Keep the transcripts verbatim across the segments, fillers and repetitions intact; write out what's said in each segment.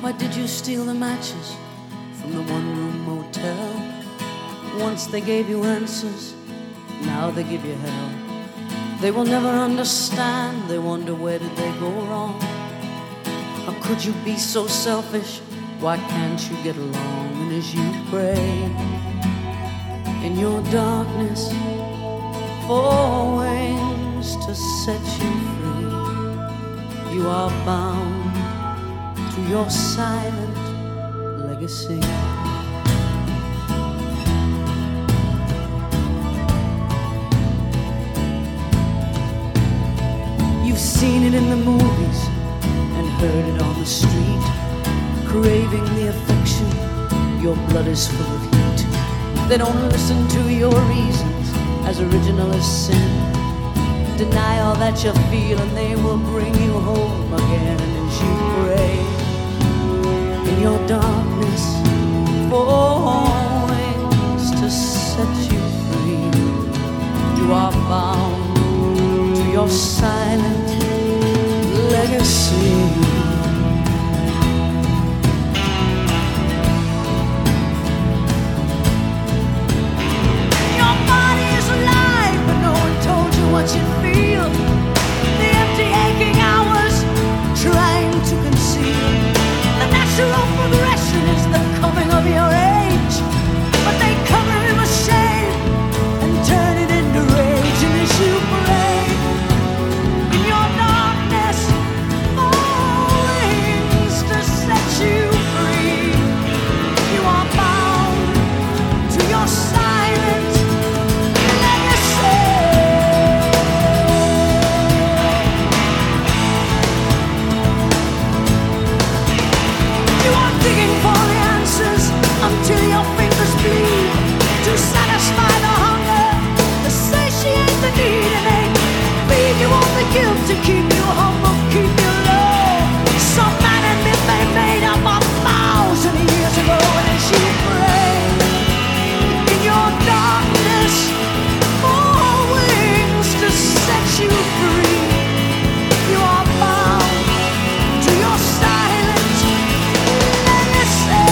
Why did you steal the matches from the one-room motel? Once they gave you answers, now they give you hell. They will never understand, they wonder where did they go wrong. How could you be so selfish? Why can't you get along? And as you pray in your darkness for wings to set you free, you are bound to your silent legacy. You've seen it in the movies and heard it on the street, craving the affection, your blood is full of heat. They don't listen to your reasons, as original as sin. Deny all that you feel and they will bring you home again. And as you pray in your darkness for wings to set you free, you are bound to your silent legacy. What you feel, the empty aching hours trying to conceal. The natural progression is the coming of your age, but they cover it with shame and turn it into rage. And as you pray in your darkness for wings to set you free, you are bound to your silent legacy. Until your fingers bleed to satisfy the hunger, to satiate the need, and they feed you on the guilt to keep you humble, keep you low. Some man and myth they made up a thousand years ago. And as you pray in your darkness for wings to set you free, you are bound to your silent legacy.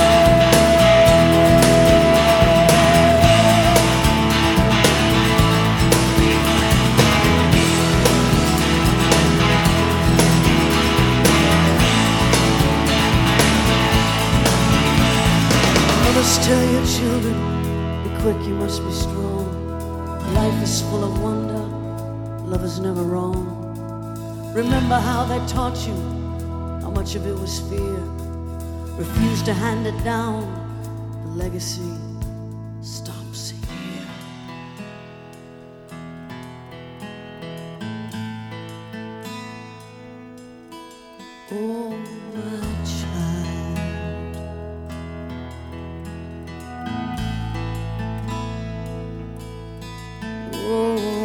Tell your children, be quick, you must be strong. Life is full of wonder, love is never wrong. Remember how they taught you, how much of it was fear. Refuse to hand it down, the legacy stops here. Oh, my child, oh.